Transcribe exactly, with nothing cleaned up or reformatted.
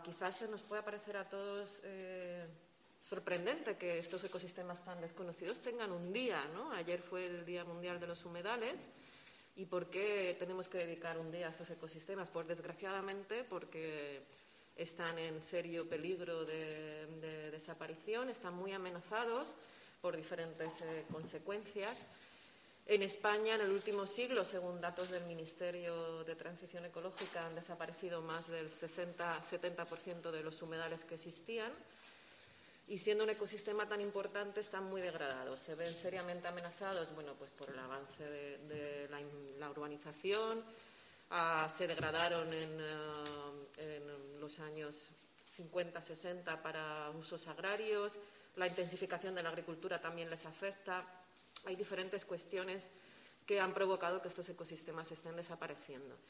quizás se nos pueda parecer a todos eh, sorprendente que estos ecosistemas tan desconocidos tengan un día, ¿no? Ayer fue el Día Mundial de los Humedales. ¿Y por qué tenemos que dedicar un día a estos ecosistemas? Pues desgraciadamente porque están en serio peligro de, de desaparición, están muy amenazados por diferentes eh, consecuencias. En España, en el último siglo, según datos del Ministerio de Transición Ecológica, han desaparecido más del sesenta a setenta por ciento de los humedales que existían. Y siendo un ecosistema tan importante, están muy degradados. Se ven seriamente amenazados, bueno, pues por el avance de, de la, la urbanización. Uh, se degradaron en, uh, en los años cincuenta, sesenta para usos agrarios. La intensificación de la agricultura también les afecta. Hay diferentes cuestiones que han provocado que estos ecosistemas estén desapareciendo.